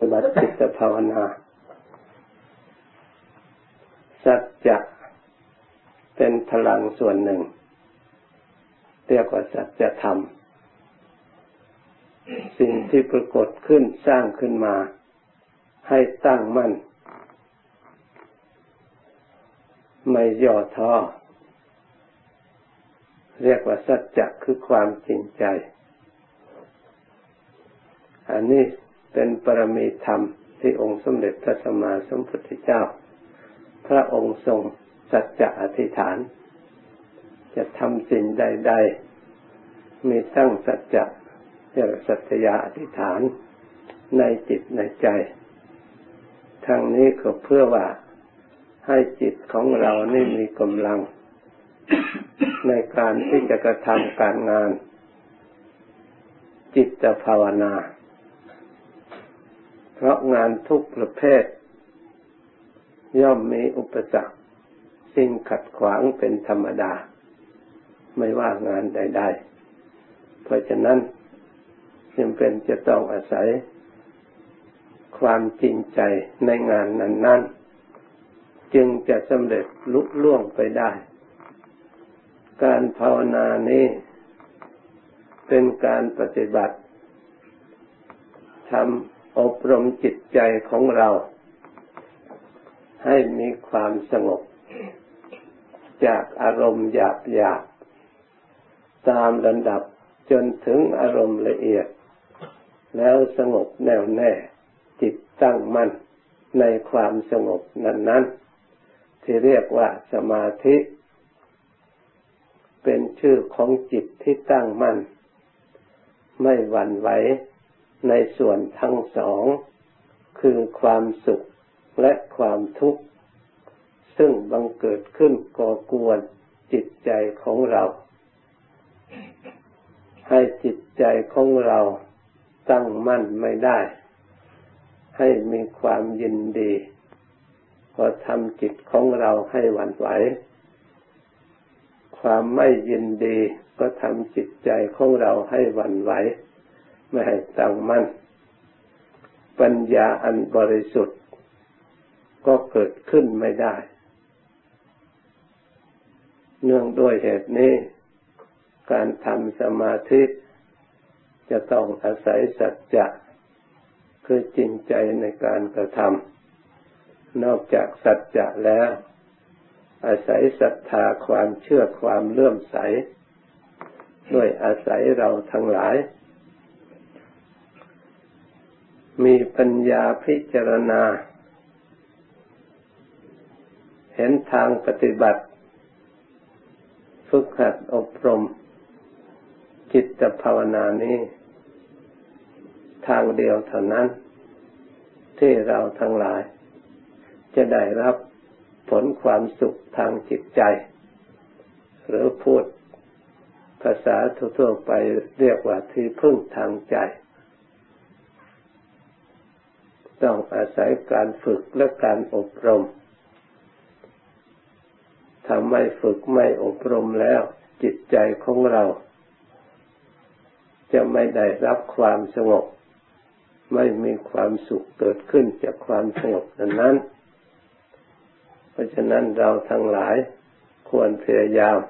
ปฏิบัติจิตภาวนาสัจจะเป็นพลังส่วนหนึ่งเรียกว่าสัจธรรมสิ่งที่ปรากฏขึ้นสร้างขึ้นมาให้ตั้งมั่นไม่ย่อท้อเรียกว่าสัจจะคือความจริงใจอันนี้เป็นปรมีธรรมที่องค์สมเด็จพระสัมมาสัมพุทธเจ้าพระองค์ทรงสัจจะอธิษฐานจะทำสิ่งใดๆมีตั้งสัจจะเรียกสัจญาอธิษฐานในจิตในใจทั้งนี้ก็เพื่อว่าให้จิตของเรานี่มีกำลังในการที่จะกระทำการงานจิตภาวนาเพราะงานทุกประเภทย่อมมีอุปสรรคสิ่งขัดขวางเป็นธรรมดาไม่ว่างานใดๆเพราะฉะนั้นจำเป็นจะต้องอาศัยความจริงใจในงานนั้นๆจึงจะสำเร็จลุล่วงไปได้การภาวนานี้เป็นการปฏิบัติทำอบรมจิตใจของเราให้มีความสงบจากอารมณ์หยาบๆตามลำดับจนถึงอารมณ์ละเอียดแล้วสงบแน่วแน่จิตตั้งมั่นในความสงบนั้นๆที่เรียกว่าสมาธิเป็นชื่อของจิตที่ตั้งมั่นไม่หวั่นไหวในส่วนทั้งสองคือความสุขและความทุกข์ซึ่งบังเกิดขึ้นก่อกวนจิตใจของเราให้จิตใจของเราตั้งมั่นไม่ได้ให้มีความยินดีก็ทำจิตของเราให้หวั่นไหวความไม่ยินดีก็ทำจิตใจของเราให้หวั่นไหวไม่ให้ตั้งมั่นปัญญาอันบริสุทธิ์ก็เกิดขึ้นไม่ได้เนื่องด้วยเหตุนี้การทำสมาธิจะต้องอาศัยสัจจะคือจริงใจในการกระทำนอกจากสัจจะแล้วอาศัยศรัทธาความเชื่อความเลื่อมใสด้วยอาศัยเราทั้งหลายมีปัญญาพิจารณาเห็นทางปฏิบัติฝึกหัดอบรมจิตภาวนานี้ทางเดียวเท่านั้นที่เราทั้งหลายจะได้รับผลความสุขทางจิตใจหรือพูดภาษาทั่วๆไปเรียกว่าที่พึ่งทางใจต้องอาศัยการฝึกและการอบรมถ้าไม่ฝึกไม่อบรมแล้วจิตใจของเราจะไม่ได้รับความสงบไม่มีความสุขเกิดขึ้นจากความสงบนั้นเพราะฉะนั้นเราทั้งหลายควรพยายาม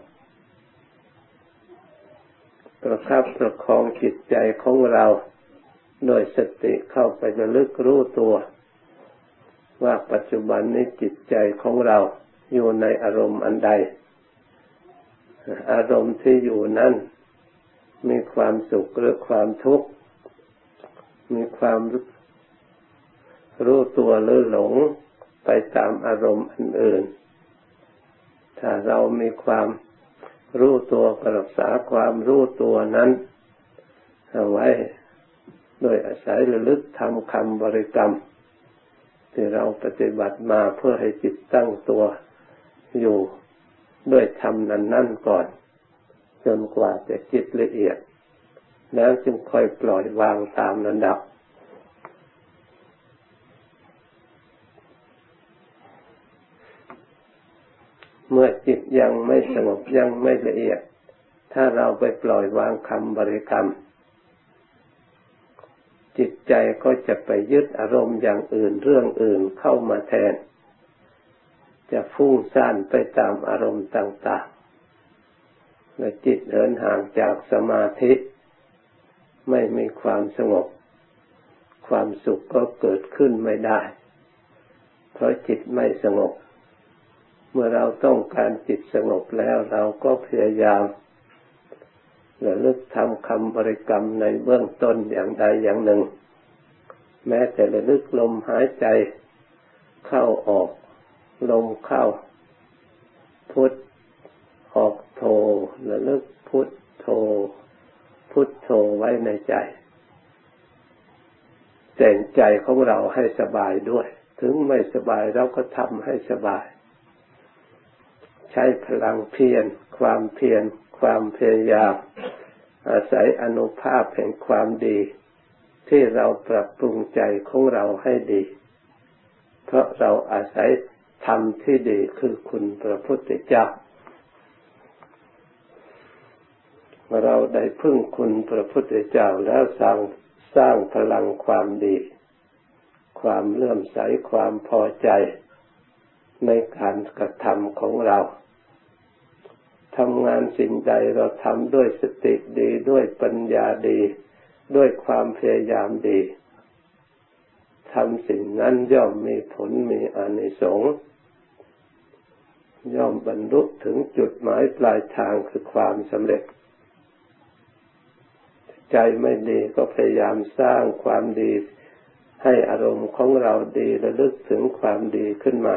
ประคับประคองจิตใจของเราโดยสติเข้าไประลึกรู้ตัวว่าปัจจุบันนี้จิตใจของเราอยู่ในอารมณ์อันใดอารมณ์ที่อยู่นั้นมีความสุขหรือความทุกข์มีความรู้ตัวหรือหลงไปตามอารมณ์อื่นๆถ้าเรามีความรู้ตัวรักษาความรู้ตัวนั้นเอาไว้โดยอาศัยระลึกทำคำบริกรรมที่เราปฏิบัติมาเพื่อให้จิตตั้งตัวอยู่ด้วยธรรมนั้นๆก่อนจนกว่าจะจิตละเอียดแล้วจึงค่อยปล่อยวางตามลำดับเมื่อจิตยังไม่สงบยังไม่ละเอียดถ้าเราไปปล่อยวางคำบริกรรมจิตใจก็จะไปยึดอารมณ์อย่างอื่นเรื่องอื่นเข้ามาแทนจะฟุ้งซ่านไปตามอารมณ์ต่างๆและจิตเหินห่างจากสมาธิไม่มีความสงบความสุขก็เกิดขึ้นไม่ได้เพราะจิตไม่สงบเมื่อเราต้องการจิตสงบแล้วเราก็พยายามระลึกทำคำบริกรรมในเบื้องต้นอย่างใดอย่างหนึ่งแม้แต่ระลึกลมหายใจเข้าออกลมเข้าพุทออกโทระลึกพุทโทพุทโธไว้ในใจแต่งใจของเราให้สบายด้วยถึงไม่สบายเราก็ทำให้สบายใช้พลังเพียรความเพียรความพยายามอาศัยอานุภาพแห่งความดีที่เราปรับปรุงใจของเราให้ดีเพราะเราอาศัยธรรมที่ดีคือคุณพระพุทธเจ้าเราได้พึ่งคุณพระพุทธเจ้าแล้วสร้างพลังความดีความเลื่อมใสความพอใจในการกระทำของเราทำงานสิ่งใดเราทำด้วยสติดีด้วยปัญญาดีด้วยความพยายามดีทำสิ่งนั้นย่อมมีผลมีอานิสงส์ย่อมบรรลุถึงจุดหมายปลายทางคือความสำเร็จใจไม่ดีก็พยายามสร้างความดีให้อารมณ์ของเราดีระลึกถึงความดีขึ้นมา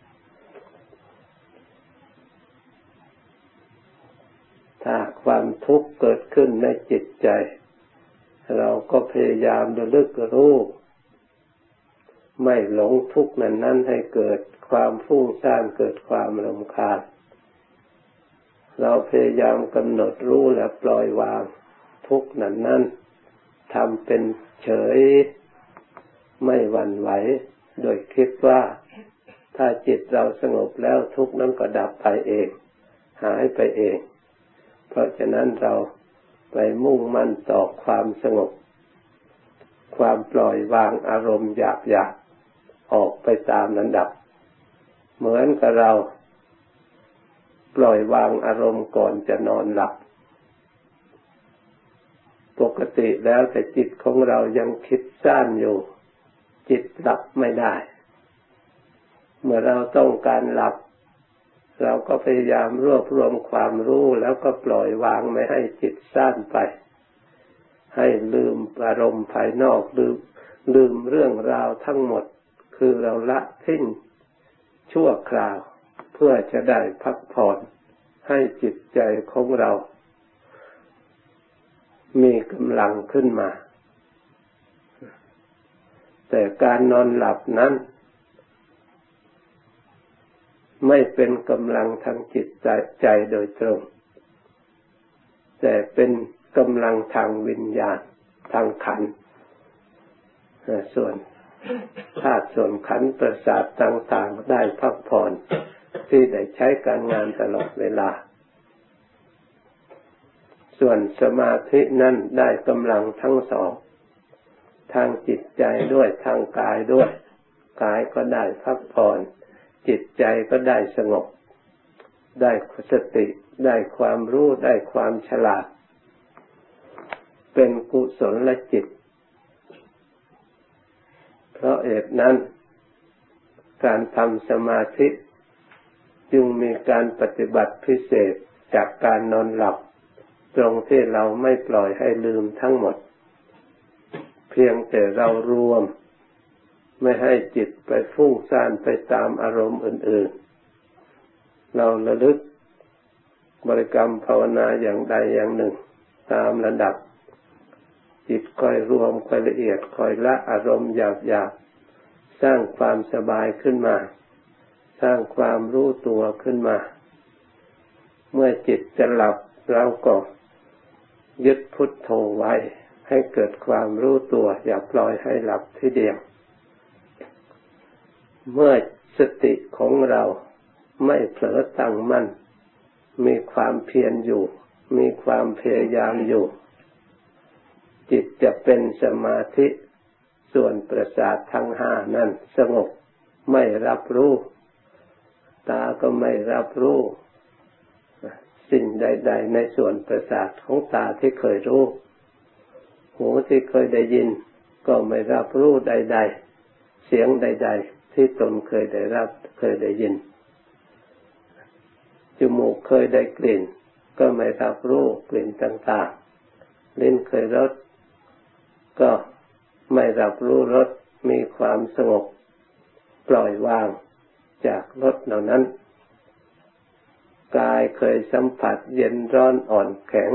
ถ้าความทุกข์เกิดขึ้นในจิตใจเราก็พยายามระลึกรู้ไม่หลงทุกข์นั้นให้เกิดความฟุ้งซ่านเกิดความรำคาญเราพยายามกำหนดรู้และปล่อยวางทุกข์นั้นทำเป็นเฉยไม่หวั่นไหวโดยคิดว่าถ้าจิตเราสงบแล้วทุกข์นั้นก็ดับไปเองหายไปเองเพราะฉะนั้นเราไปมุ่งมั่นต่อความสงบความปล่อยวางอารมณ์หยาบๆออกไปตามลำดับเหมือนกับเราปล่อยวางอารมณ์ก่อนจะนอนหลับปกติแล้วแต่จิตของเรายังคิดซ่านอยู่จิตหลับไม่ได้เมื่อเราต้องการหลับเราก็พยายามรวบรวมความรู้แล้วก็ปล่อยวางไม่ให้จิตซ่านไปให้ลืมอารมณ์ภายนอกลืมเรื่องราวทั้งหมดคือเราละทิ้งชั่วคราวเพื่อจะได้พักผ่อนให้จิตใจของเรามีกำลังขึ้นมาแต่การนอนหลับนั้นไม่เป็นกำลังทางจิตใจโดยตรงแต่เป็นกำลังทางวิญญาณทางขันธ์ส่วนธาตุส่วนขันธ์ประสาทต่างๆได้พักผ่อนที่ได้ใช้การงานตลอดเวลาส่วนสมาธินั้นได้กำลังทั้งสองทางจิตใจด้วยทางกายด้วยกายก็ได้พักผ่อนจิตใจก็ได้สงบได้สติได้ความรู้ได้ความฉลาดเป็นกุศลจิตเพราะเหตุนั้นการทำสมาธิจึงมีการปฏิบัติพิเศษจากการนอนหลับตรงที่เราไม่ปล่อยให้ลืมทั้งหมดเพียงแต่เรารวมไม่ให้จิตไปฟุ้งซ่านไปตามอารมณ์อื่นๆเราระลึกบริกรรมภาวนาอย่างใดอย่างหนึ่งตามระดับจิตค่อยรวมค่อยละเอียดค่อยละอารมณ์หยาบๆสร้างความสบายขึ้นมาสร้างความรู้ตัวขึ้นมาเมื่อจิตจะหลับเราก็ยึดพุทโธไว้ให้เกิดความรู้ตัวอย่าปล่อยให้หลับทีเดียวเมื่อสติของเราไม่เผลอตั้งมั่นมีความเพียรอยู่มีความพยายามอยู่จิตจะเป็นสมาธิส่วนประสาททั้งห้านั้นสงบไม่รับรู้ตาก็ไม่รับรู้สิ่งใดๆในส่วนประสาทของตาที่เคยรู้หูที่เคยได้ยินก็ไม่รับรู้ใดๆเสียงใดๆที่ตนเคยได้รับเคยได้ยินจมูกเคยได้กลิ่นก็ไม่รับรู้กลิ่นต่างๆลิ้นเคยรสก็ไม่รับรู้รสมีความสงบปล่อยวางจากรสเหล่านั้นกายเคยสัมผัสเย็นร้อนอ่อนแข็ง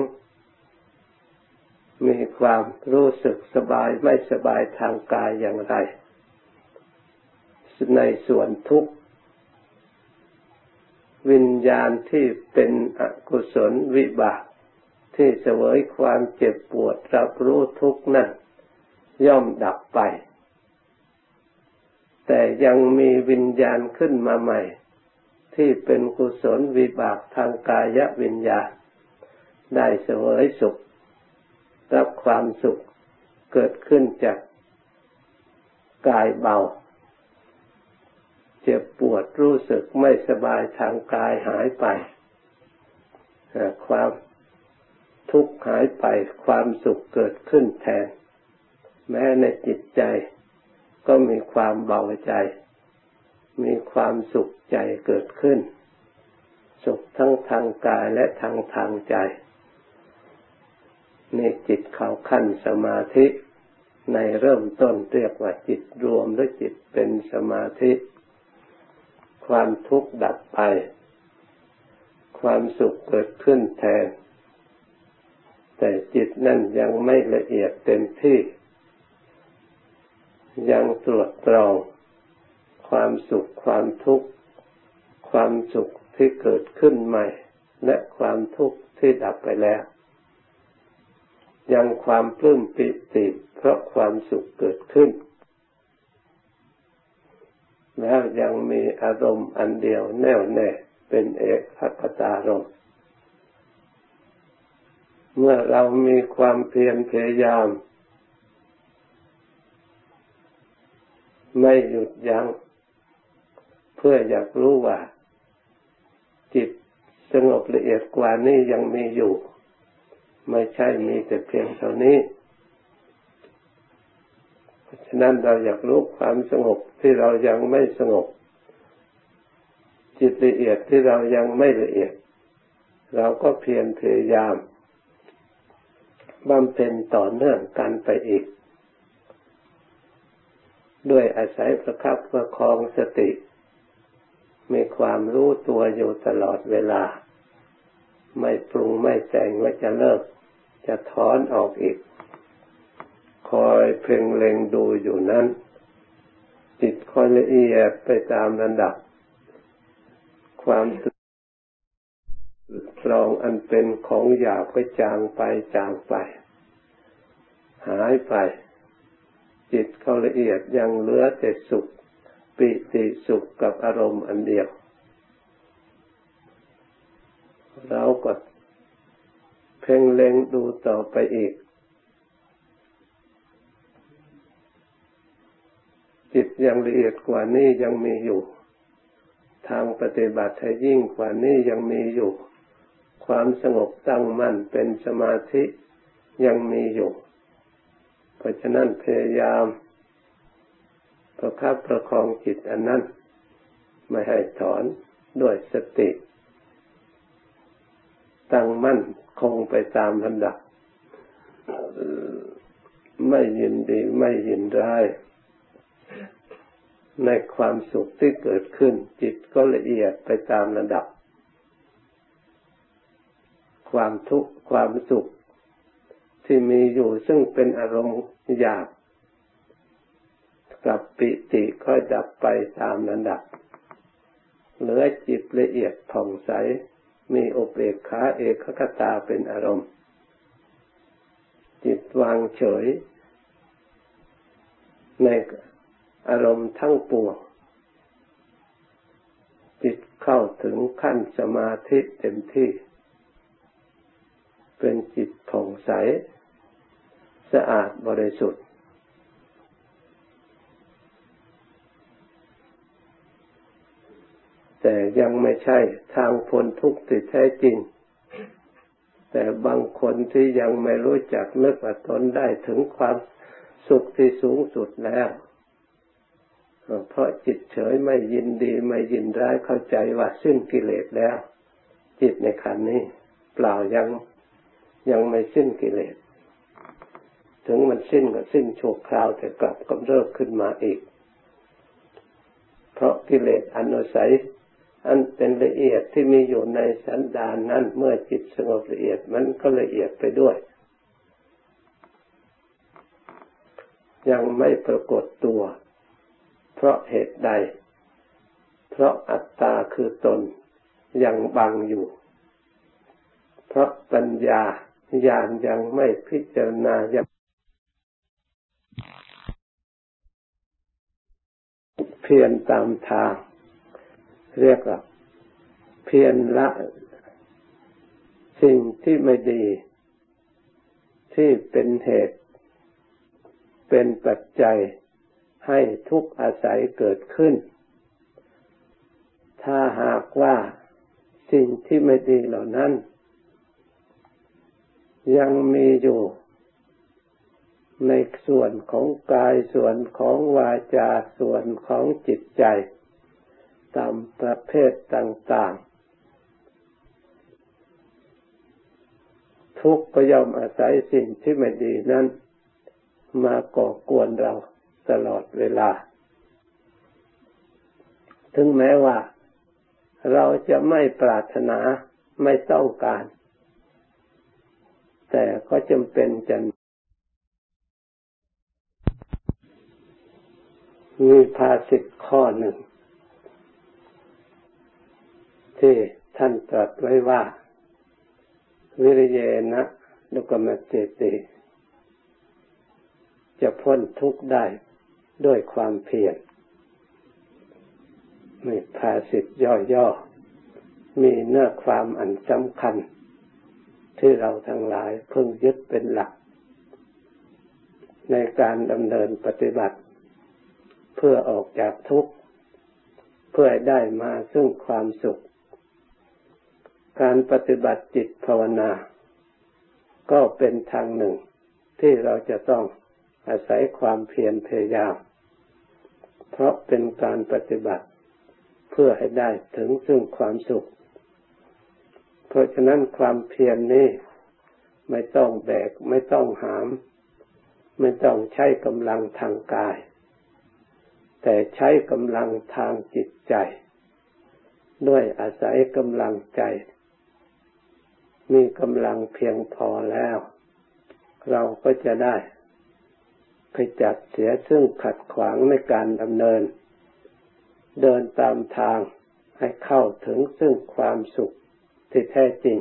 มีความรู้สึกสบายไม่สบายทางกายอย่างไรในส่วนทุกข์วิญญาณที่เป็นอกุศลวิบากที่เสวยความเจ็บปวดรับรู้ทุกข์นั้นย่อมดับไปแต่ยังมีวิญญาณขึ้นมาใหม่ที่เป็นกุศลวิบากทางกายวิญญาณได้เสวยสุขรับความสุขเกิดขึ้นจากกายเบาเจ็บปวดรู้สึกไม่สบายทางกายหายไปความทุกข์หายไปความสุขเกิดขึ้นแทนแม้ในจิตใจก็มีความเบาใจมีความสุขใจเกิดขึ้นสุขทั้งทางกายและทางใจนี่จิตเข้าขั้นสมาธิในเริ่มต้นเรียกว่าจิตรวมหรือจิตเป็นสมาธิความทุกข์ดับไปความสุขเกิดขึ้นแทนแต่จิตนั่นยังไม่ละเอียดเต็มที่ยังตรวจตรองความสุขความทุกข์ความสุขที่เกิดขึ้นใหม่และความทุกข์ที่ดับไปแล้วยังความปลื้มปิติเพราะความสุขเกิดขึ้นแล้วยังมีอารมณ์อันเดียวแน่วแน่เป็นเอกคตารมณ์เมื่อเรามีความเพียรพยายามไม่หยุดยั้งเพื่ออยากรู้ว่าจิตสงบละเอียดกว่านี้ยังมีอยู่ไม่ใช่มีแต่เพียงเท่านี้เพราะฉะนั้นเราอยากรู้ความสงบที่เรายังไม่สงบจิตละเอียดที่เรายังไม่ละเอียดเราก็เพียรพยายามบำเพ็ญต่อเนื่องกันไปอีกด้วยอาศัยประคับประคองสติมีความรู้ตัวอยู่ตลอดเวลาไม่ปรุงไม่แต่งว่าจะเลิกจะถอนออกอีกคอยเพ่งเล็งดูอยู่นั้นจิตค่อยละเอียดไปตามระดับความตรองอันเป็นของหยาบก็จางไปหายไปจิตเขาละเอียดยังเหลือแต่สุขปิติสุขกับอารมณ์อันเดียวเราก็เพ่งเล็งดูต่อไปอีกจิตยังละเอียดกว่านี้ยังมีอยู่ทางปฏิบัติให้ยิ่งกว่านี้ยังมีอยู่ความสงบตั้งมั่นเป็นสมาธิยังมีอยู่เพราะฉะนั้นพยายามประคับประคองจิตอันนั้นไม่ให้ถอนด้วยสติตั้งมั่นคงไปตามลำดับไม่ยินดีไม่ยินร้ายในความสุขที่เกิดขึ้นจิตก็ละเอียดไปตามระดับความทุกข์ความสุขที่มีอยู่ซึ่งเป็นอารมณ์หยาบกับปิติค่อยดับไปตามระดับเหลือจิตละเอียดผ่องใสมีอุเบกขาเอกคตาเป็นอารมณ์จิตวางเฉยในอารมณ์ทั้งปวงจิตเข้าถึงขั้นสมาธิเต็มที่เป็นจิตผ่องใสสะอาดบริสุทธิ์แต่ยังไม่ใช่ทางพ้นทุกข์ที่แท้จริงแต่บางคนที่ยังไม่รู้จักนึกว่าตนได้ถึงความสุขที่สูงสุดแล้วเพราะจิตเฉยไม่ยินดีไม่ยินร้ายเข้าใจว่าสิ้นกิเลสแล้วจิตในขันธ์นี้เปล่ายังไม่สิ้นกิเลสถึงมันสิ้นก็สิ้นชั่วคราวแต่กลับกำเริบขึ้นมาอีกเพราะกิเลสอนุสัยอันเป็นละเอียดที่มีอยู่ในสันดานนั้นเมื่อจิตสงบละเอียดมันก็ละเอียดไปด้วยยังไม่ปรากฏตัวเพราะเหตุใดเพราะอัตตาคือตนยังบังอยู่เพราะปัญญาญาณยังไม่พิจารณายังเพียรตามทางเรียกว่าเพียรละสิ่งที่ไม่ดีที่เป็นเหตุเป็นปัจจัยให้ทุกข์อาศัยเกิดขึ้นถ้าหากว่าสิ่งที่ไม่ดีเหล่านั้นยังมีอยู่ในส่วนของกายส่วนของวาจาส่วนของจิตใจตามประเภทต่างๆทุกข์ก็ย่อมอาศัยสิ่งที่ไม่ดีนั้นมาก่อกวนเราตลอดเวลาถึงแม้ว่าเราจะไม่ปรารถนาไม่ต้องการแต่ก็จำเป็นจะมีภาษิตข้อหนึ่งที่ท่านตรัสไว้ว่าวิริเยนะนุกมัจเจติจะพ้นทุกข์ได้ด้วยความเพียรมีภาษิตย่อๆมีเนื้อความอันสำคัญที่เราทั้งหลายพึงยึดเป็นหลักในการดำเนินปฏิบัติเพื่อออกจากทุกข์เพื่อได้มาซึ่งความสุขการปฏิบัติจิตภาวนาก็เป็นทางหนึ่งที่เราจะต้องอาศัยความเพียรพยายามเพราะเป็นการปฏิบัติเพื่อให้ได้ถึงซึ่งความสุขเพราะฉะนั้นความเพียรนี้ไม่ต้องแบกไม่ต้องหามไม่ต้องใช้กำลังทางกายแต่ใช้กำลังทางจิตใจด้วยอาศัยกำลังใจมีกำลังเพียงพอแล้วเราก็จะได้ขจัดเสียซึ่งขัดขวางในการดำเนินเดินตามทางให้เข้าถึงซึ่งความสุขที่แท้จริง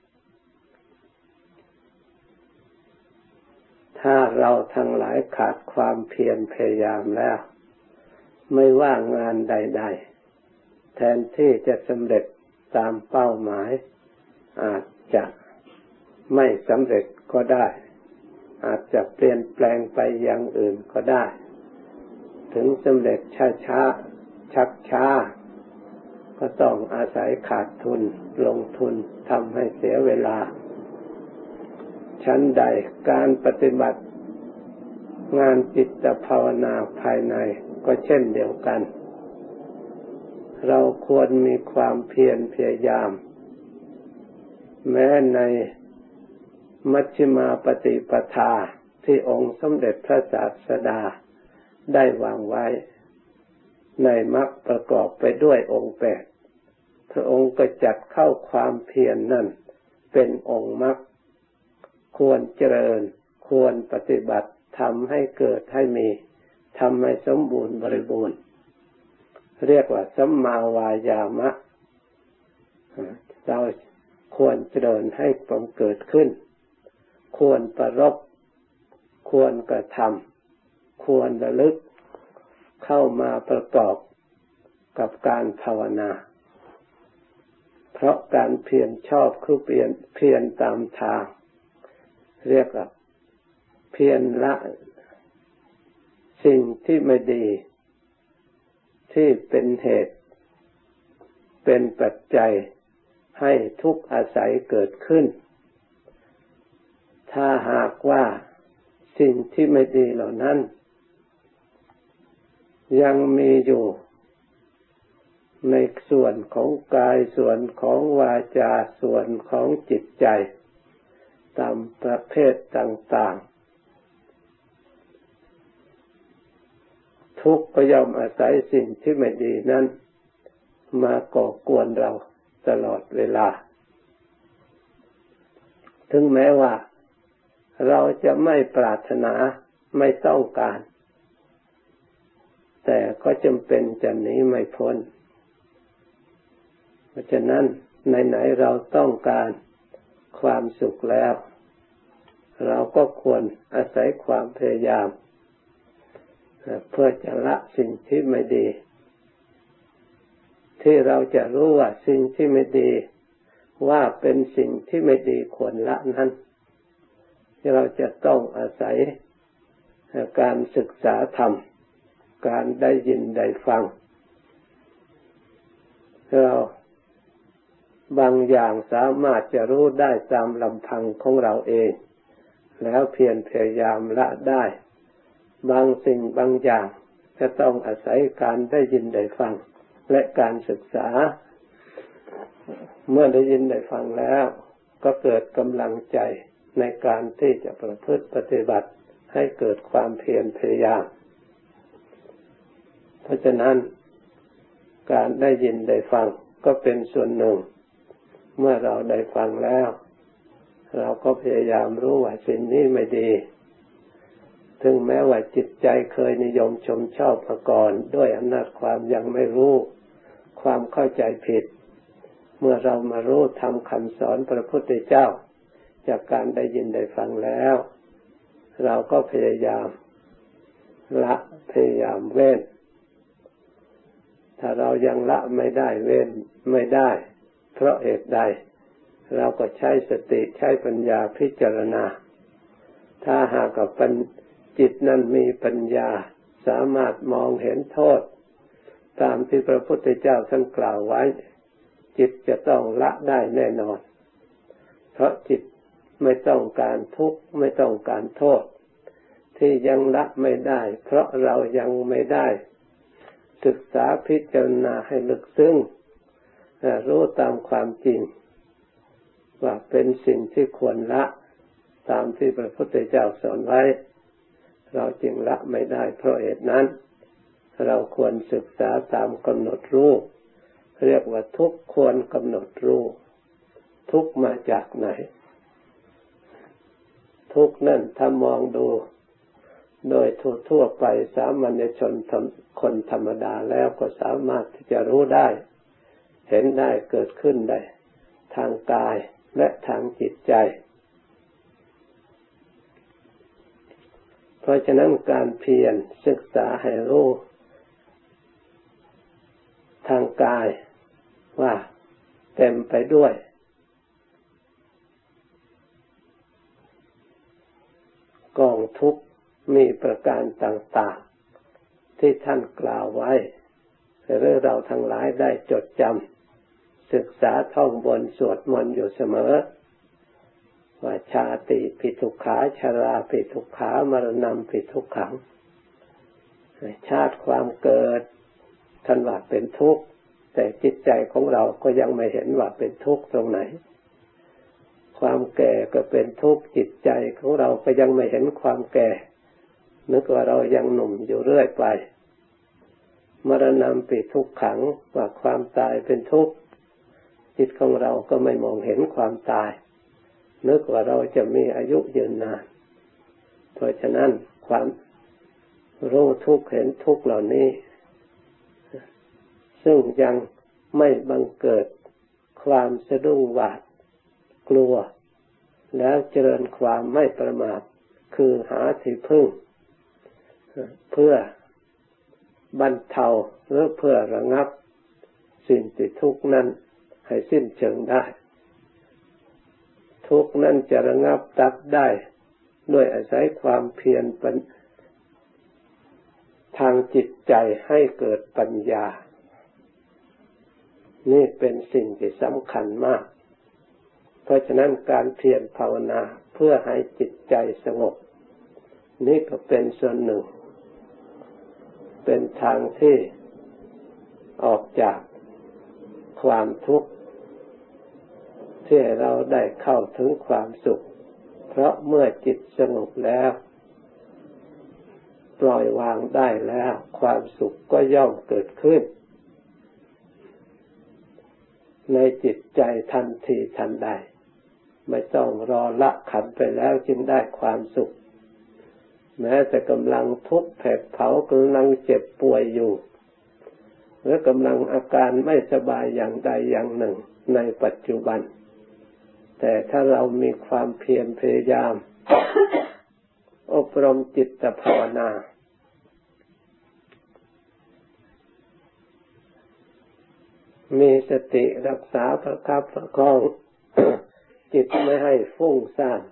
ถ้าเราทั้งหลายขาดความเพียรพยายามแล้วไม่ว่างานใดๆแทนที่จะสำเร็จตามเป้าหมายอาจจะไม่สำเร็จก็ได้อาจจะเปลี่ยนแปลงไปอย่างอื่นก็ได้ถึงสำเร็จช้าๆชักช้าก็ต้องอาศัยขาดทุนลงทุนทำให้เสียเวลาชั้นใดการปฏิบัติงานจิตภาวนาภายในก็เช่นเดียวกันเราควรมีความเพียรพยายามแม้ในมัชฌิมาปฏิปทาที่องค์สมเด็จพระศาสดาได้วางไว้ในมรรคประกอบไปด้วยองค์8พระองค์ก็จัดเข้าความเพียรนั่นเป็นองค์มรรคควรเจริญควรปฏิบัติทำให้เกิดให้มีทำให้สมบูรณ์บริบูรณ์เรียกว่าสัมมาวายามะเราควรเจริญให้บังเกิดขึ้นควรประรบควรกระทำควรระลึกเข้ามาประกอบกับการภาวนาเพราะการเพียรชอบคือเพียรตามทางเรียกว่าเพียรละสิ่งที่ไม่ดีที่เป็นเหตุเป็นปัจจัยให้ทุกข์อาศัยเกิดขึ้นถ้าหากว่าสิ่งที่ไม่ดีเหล่านั้นยังมีอยู่ในส่วนของกายส่วนของวาจาส่วนของจิตใจตามประเภทต่างๆทุกข์ก็ย่อมอาศัยสิ่งที่ไม่ดีนั้นมาก่อกวนเราตลอดเวลาถึงแม้ว่าเราจะไม่ปรารถนาไม่ต้องการแต่ก็จำเป็นจะหนีไม่พ้นเพราะฉะนั้นไหนๆเราต้องการความสุขแล้วเราก็ควรอาศัยความพยายามเพื่อจะละสิ่งที่ไม่ดีที่เราจะรู้ว่าสิ่งที่ไม่ดีว่าเป็นสิ่งที่ไม่ดีควรละนั้นเราจะต้องอาศัยการศึกษาธรรมการได้ยินได้ฟังเราบางอย่างสามารถจะรู้ได้ตามลำพังของเราเองแล้วเพียรพยายามละได้บางสิ่งบางอย่างจะต้องอาศัยการได้ยินได้ฟังและการศึกษาเมื่อได้ยินได้ฟังแล้วก็เกิดกำลังใจในการที่จะประพฤติปฏิบัติให้เกิดความเพียรพยายามเพราะฉะนั้นการได้ยินได้ฟังก็เป็นส่วนหนึ่งเมื่อเราได้ฟังแล้วเราก็พยายามรู้ว่าสิ่งนี้ไม่ดีถึงแม้ว่าจิตใจเคยนิยมชมชอบมาก่อนด้วยอำนาจความยังไม่รู้ความเข้าใจผิดเมื่อเรามารู้ทำคำสอนพระพุทธเจ้าจากการได้ยินได้ฟังแล้วเราก็พยายามละพยายามเว้นถ้าเรายังละไม่ได้เว้นไม่ได้เพราะเหตุใดเราก็ใช้สติใช้ปัญญาพิจารณาถ้าหากว่าจิตนั้นมีปัญญาสามารถมองเห็นโทษตามที่พระพุทธเจ้าท่านกล่าวไว้จิตจะต้องละได้แน่นอนเพราะจิตไม่ต้องการทุกข์ไม่ต้องการโทษที่ยังละไม่ได้เพราะเรายังไม่ได้ศึกษาพิจารณาให้ลึกซึ้งรู้ตามความจริงว่าเป็นสิ่งที่ควรละตามที่พระพุทธเจ้าสอนไว้เราจึงละไม่ได้เพราะเหตุนั้นเราควรศึกษาตามกำหนดรู้เรียกว่าทุกข์ควรกำหนดรู้ทุกข์มาจากไหนทุกข์นั่นถ้ามองดูโดยทั่วไปสามัญชนคนธรรมดาแล้วก็สามารถที่จะรู้ได้เห็นได้เกิดขึ้นได้ทางกายและทางจิตใจเพราะฉะนั้นการเพียรศึกษาให้รู้ทางกายว่าเต็มไปด้วยกองทุกข์มีประการต่างๆที่ท่านกล่าวไว้หรือเราทั้งหลายได้จดจำศึกษาท่องบนสวดมนต์อยู่เสมอว่าชาติปิทุกขาชราปิทุกขามรณะปิทุกขังชาติความเกิดท่านว่าเป็นทุกข์แต่จิตใจของเราก็ยังไม่เห็นว่าเป็นทุกข์ตรงไหนความแก่ก็เป็นทุกข์จิตใจของเราก็ยังไม่เห็นความแก่นึกว่าเรายังหนุ่มอยู่เรื่อยไปมรณะปิทุกขังว่าความตายเป็นทุกข์จิตของเราก็ไม่มองเห็นความตายนึกว่าเราจะมีอายุยืนนานเพราะฉะนั้นความรู้ทุกข์เห็นทุกข์เหล่านี้ซึ่งยังไม่บังเกิดความสะดุ้งหวาดกลัวแล้วเจริญความไม่ประมาทคือหาที่พึ่งเพื่อบรรเทาหรือเพื่อระงับสิ่งที่ทุกข์นั้นให้สิ้นเชิงได้ทุกข์นั้นจะระงับดับได้ด้วยอาศัยความเพียรทางจิตใจให้เกิดปัญญานี่เป็นสิ่งที่สำคัญมากเพราะฉะนั้นการเพียรภาวนาเพื่อให้จิตใจสงบนี่ก็เป็นส่วนหนึ่งเป็นทางที่ออกจากความทุกข์ที่เราได้เข้าถึงความสุขเพราะเมื่อจิตสงบแล้วปล่อยวางได้แล้วความสุขก็ย่อมเกิดขึ้นในจิตใจทันทีทันใดไม่ต้องรอละขันไปแล้วจึงได้ความสุขแม้แต่กำลังทุกข์แผดเผากำลังเจ็บป่วยอยู่หรือกำลังอาการไม่สบายอย่างใดอย่างหนึ่งในปัจจุบันแต่ถ้าเรามีความเพียรพยายาม อบรมจิตภาวนามีสติรักษาประคับประคอง จิตไม่ให้ฟุ้งซ่าน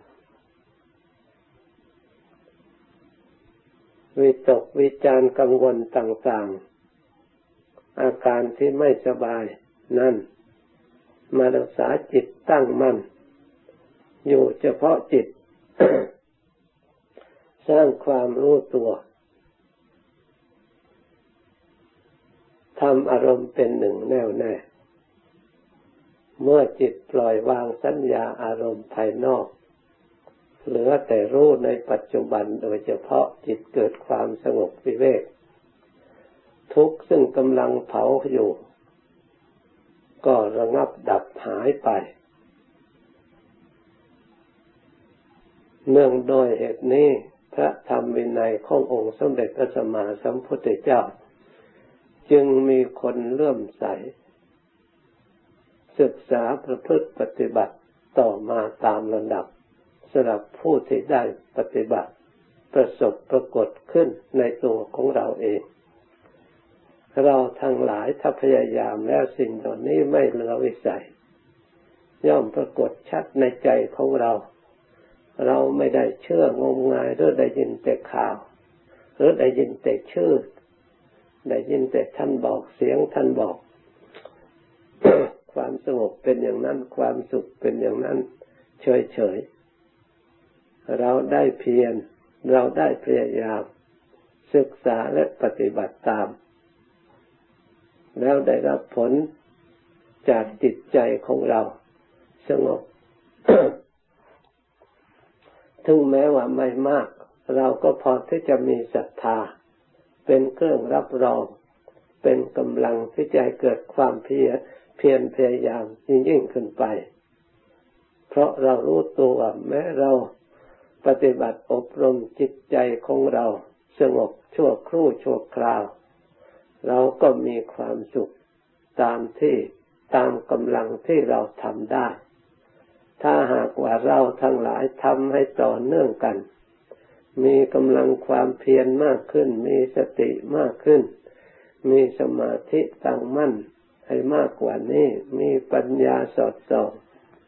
วิตกวิจารกังวลต่างๆอาการที่ไม่สบายนั่นมารักษาจิตตั้งมั่นอยู่เฉพาะจิต สร้างความรู้ตัวทำอารมณ์เป็นหนึ่งแน่วแน่เมื่อจิตปล่อยวางสัญญาอารมณ์ภายนอกเหลือแต่รู้ในปัจจุบันโดยเฉพาะจิตเกิดความสงบวิเวกทุกข์ซึ่งกำลังเผาอยู่ก็ระงับดับหายไปเนื่องโดยเหตุนี้พระธรรมวินัยขององค์สมเด็จพระสัมมาสัมพุทธเจ้าจึงมีคนเลื่อมใสศึกษาประพฤติปฏิบัติต่อมาตามลำดับสำหรับผู้ที่ได้ปฏิบัติประสบปรากฏขึ้นในตัวของเราเองเราทั้งหลายถ้าพยายามแล้วสิ่งเหล่านี้ไม่เหลือวิสัยย่อมปรากฏชัดในใจของเราเราไม่ได้เชื่องมงายหรือได้ยินแต่ข่าวหรือได้ยินแต่ชื่อได้ยินแต่ท่านบอกเสียงท่านบอก ความสงบเป็นอย่างนั้นความสุขเป็นอย่างนั้นเฉยๆเราได้เพียรเราได้พยายามศึกษาและปฏิบัติตามแล้วได้รับผลจากจิตใจของเราสงบ ถึงแม้ว่าไม่มากเราก็พอที่จะมีศรัทธาเป็นเครื่องรับรองเป็นกำลังที่จะเกิดความเพียรพยายามยิ่งขึ้นไปเพราะเรารู้ตัวแม้เราปฏิบัติอบรมจิตใจของเราสงบชั่วครู่ชั่วคราวเราก็มีความสุขตามกำลังที่เราทำได้ถ้าหากว่าเราทั้งหลายทำให้ต่อเนื่องกันมีกำลังความเพียรมากขึ้นมีสติมากขึ้นมีสมาธิตั้งมั่นให้มากกว่านี้มีปัญญาสอดส่อง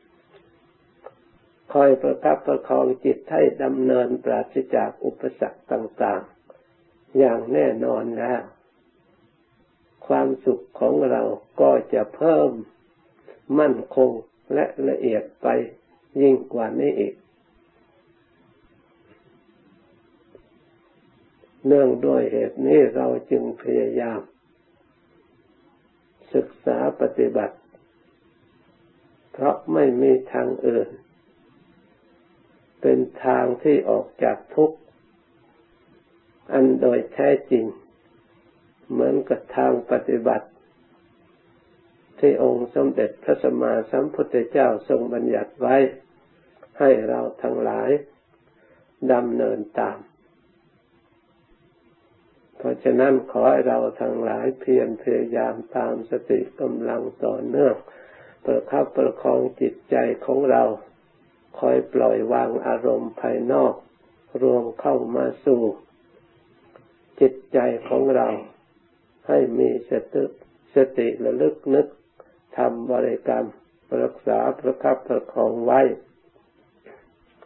คอยประคับประคองจิตให้ดำเนินปราศจากอุปสรรคต่างๆอย่างแน่นอนแล้วความสุขของเราก็จะเพิ่มมั่นคงและละเอียดไปยิ่งกว่านี้อีกเนื่องด้วยเหตุนี้เราจึงพยายามศึกษาปฏิบัติเพราะไม่มีทางอื่นเป็นทางที่ออกจากทุกข์อันโดยแท้จริงเหมือนกับทางปฏิบัติที่องค์สมเด็จพระสัมมาสัมพุทธเจ้าทรงบัญญัติไว้ให้เราทั้งหลายดำเนินตามเพราะฉะนั้นขอให้เราทั้งหลายเพียรพยายามตามสติกำลังต่อเนื่องประคับประคองจิตใจของเราคอยปล่อยวางอารมณ์ภายนอกรวมเข้ามาสู่จิตใจของเราให้มีสติระลึกนึกทำบริกรรมรักษาประคับประคองไว้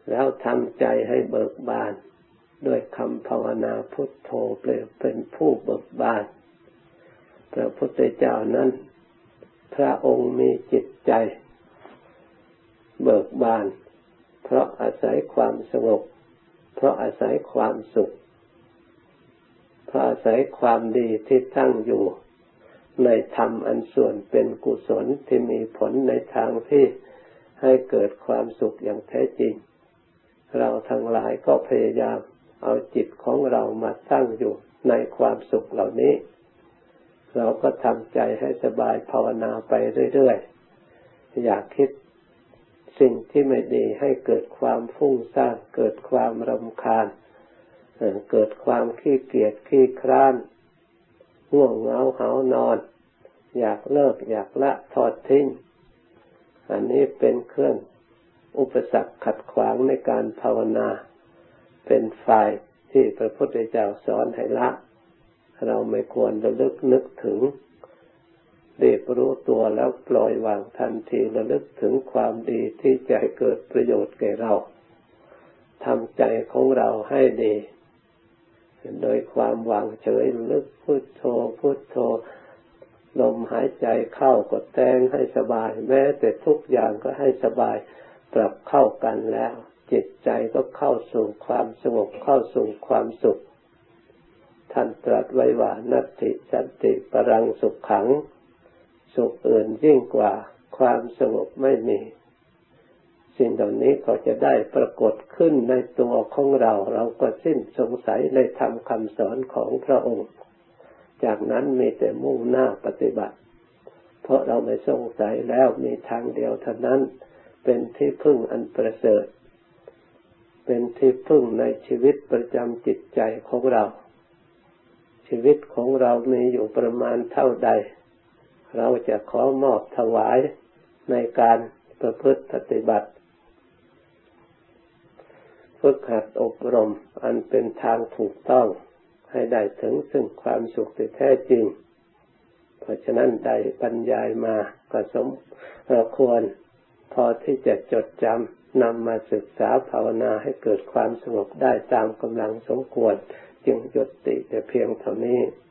แล้วทำใจให้เบิกบานด้วยคำภาวนาพุทโธเป็นผู้เบิกบานพระพุทธเจ้านั้นพระองค์มีจิตใจเบิกบานเพราะอาศัยความสงบเพราะอาศัยความสุขเพราะอาศัยความดีที่ตั้งอยู่ในธรรมอันส่วนเป็นกุศลที่มีผลในทางที่ให้เกิดความสุขอย่างแท้จริงเราทั้งหลายก็พยายามเอาจิตของเรามาตั้งอยู่ในความสุขเหล่านี้เราก็ทำใจให้สบายภาวนาไปเรื่อยๆอย่าคิดสิ่งที่ไม่ดีให้เกิดความฟุ้งซ่านเกิดความรำคาญเกิดความขี้เกียจขี้คร้านง่วงเหงาหาวนอนอยากเลิกอยากละทอดทิ้งอันนี้เป็นเครื่องอุปสรรคขัดขวางในการภาวนาเป็นฝ่ายที่พระพุทธเจ้าสอนให้ละเราไม่ควรระลึกนึกถึงรีบรู้ตัวแล้วปล่อยวางทันทีระลึกถึงความดีที่จะให้เกิดประโยชน์แก่เราทำใจของเราให้ดีโดยความวางเฉยระลึกพุทโธพุทโธลมหายใจเข้าก็แต่งให้สบายแม้แต่ทุกอย่างก็ให้สบายปรับเข้ากันแล้วจิตใจก็เข้าสู่ความสงบเข้าสู่ความสุขท่านตรัสไว้ว่านัตถิสันติปรังสุขขังสุขอื่นยิ่งกว่าความสงบไม่มีสิ่งเหล่านี้ก็จะได้ปรากฏขึ้นในตัวของเราเราก็สิ้นสงสัยในธรรมคำสอนของพระองค์จากนั้นมีแต่มุ่งหน้าปฏิบัติเพราะเราไม่สงสัยแล้วมีทางเดียวเท่านั้นเป็นที่พึ่งอันประเสริฐเป็นที่พึ่งในชีวิตประจำจิตใจของเราชีวิตของเรามีอยู่ประมาณเท่าใดเราจะขอมอบถวายในการประพฤติปฏิบัติฝึกหัดอบรมอันเป็นทางถูกต้องให้ได้ถึงซึ่งความสุขที่แท้จริงเพราะฉะนั้นได้บรรยายมาก็สมควรพอที่จะจดจำนำมาศึกษาภาวนาให้เกิดความสงบได้ตามกำลังสมควรจึงยุติแต่เพียงเท่านี้